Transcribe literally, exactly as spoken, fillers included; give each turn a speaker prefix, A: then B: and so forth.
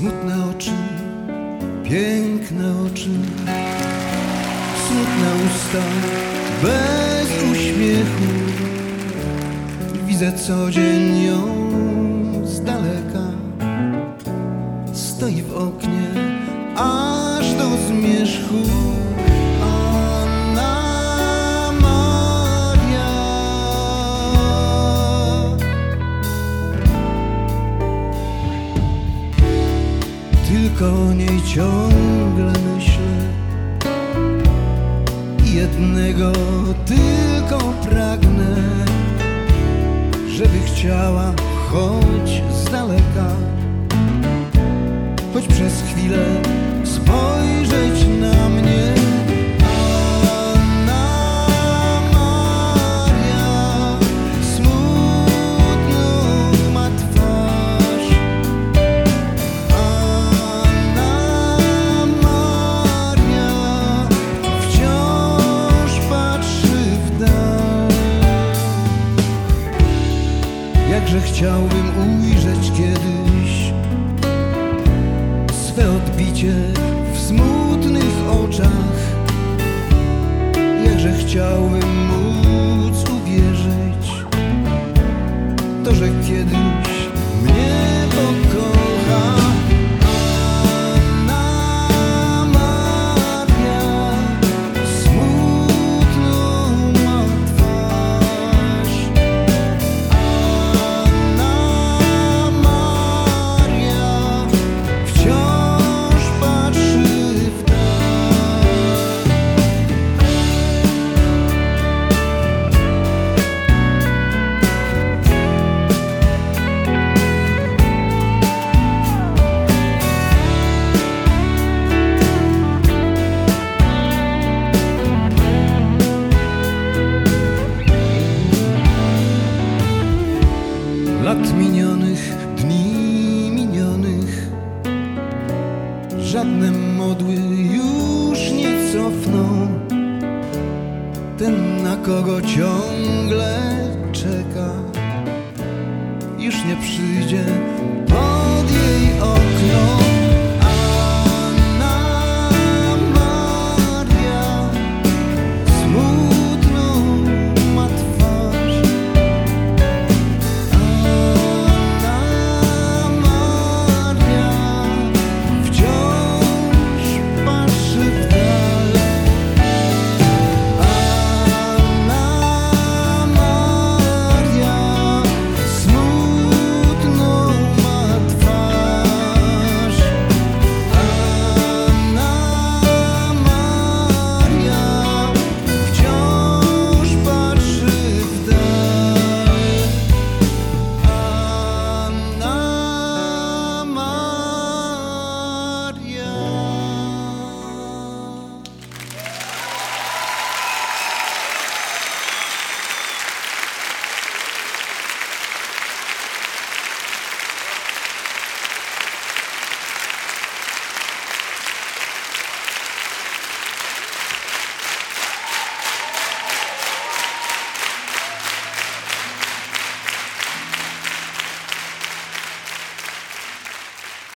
A: Smutne oczy, piękne oczy, smutne usta, bez uśmiechu. Widzę co dzień ją z daleka, stoi w oknie aż do zmierzchu. Anna Maria, tylko o niej ciągle myślę i jednego tylko pragnę, żeby chciała choć z daleka, choć przez chwilę spojrzeć na mnie. Anna Maria, smutną ma twarz. Anna Maria wciąż patrzy w dal. Jakże chciałbym ujrzeć kiedyś swe odbicie w smutnych oczach. Jakże chciałbym móc uwierzyć to, że kiedyś mnie pokocha. Anna Maria, smutną ma twarz. Anna Maria wciąż patrzy w dal. Lat minionych, dni minionych, żadne modły już nie cofną. Ten, na kogo ciągle czeka, już nie przyjdzie.